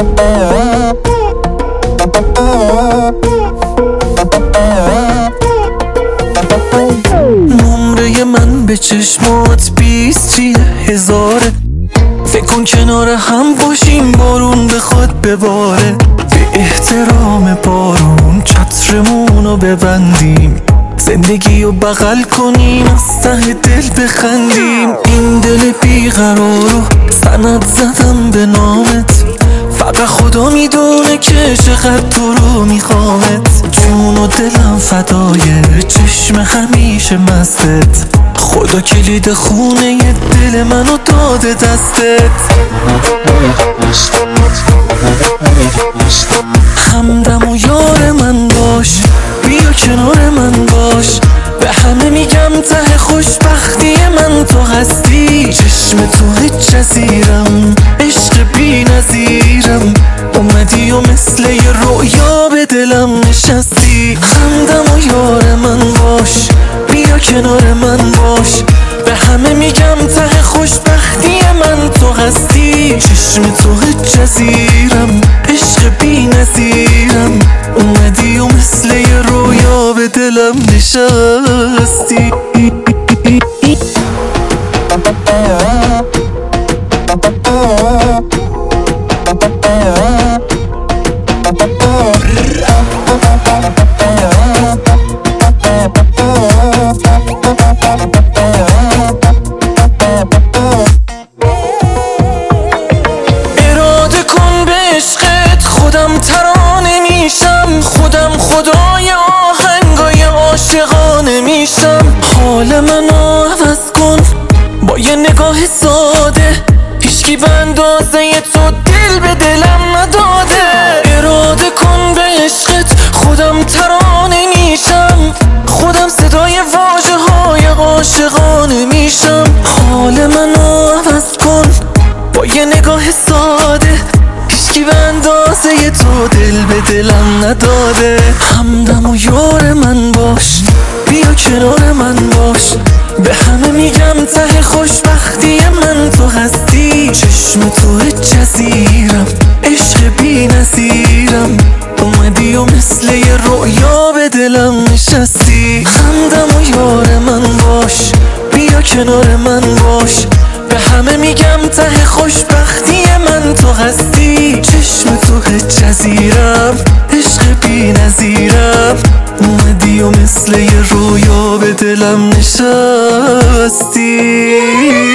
نمره من به چشمات 20 1000. فکر کن کنار هم باشیم بارون بخواد بباره، به احترام بارون چترمونو ببندیم، زندگی رو بغل کنیم از ته دل بخندیم. این دل بیقرارو سند زدم به نامت، فقط خدا میدونه که چقدر تو رو میخوامت. جون و دلم فدای چشم همیشه مستت، خدا کلید خونه دل منو داده دستت. همدم و یار من باش، بیا کنار من باش، به همه میگم ته خوشبختی من تو هستی. چشم تو جزیرم، عشق بی نظیرم، اومدی و مثل یه رویا به دلم نشستی. همدم و یار من باش، بیا کنار من باش، به همه میگم ته خوشبختی من تو هستی. چشم تو جزیرم، عشق بی نظیرم، اومدی و مثل یه رویا به دلم نشستی. اراده کن به عشقت خودم ترانه میشم، خودم خدای آهنگای عاشقانه میشم. حال منو عوض کن با یه نگاه ساده، هیچکی به اندازه تو دل به دلم نداده. اراده کن به عشقت خودم ترانه میشم، خودم صدای واژه های عاشقانه میشم. حال منو عوض کن با یه نگاه ساده، هیچکی به اندازه تو دل به دلم نداده. همدم و یار من باش، بیا کنار من باش، به همه میگم ته خوشبختی من تو هستی. چشم تو جزیرم، عشق بی نظیرم، اومدی و مثل یه رویا به دلم نشستی. همدم و یار من باش، بیا کنار من باش، به همه میگم ته خوشبختی من تو هستی. چشم تو جزیرم، عشق بی نظیرم، اومدی و مثل یه رویا به دلم نشستی.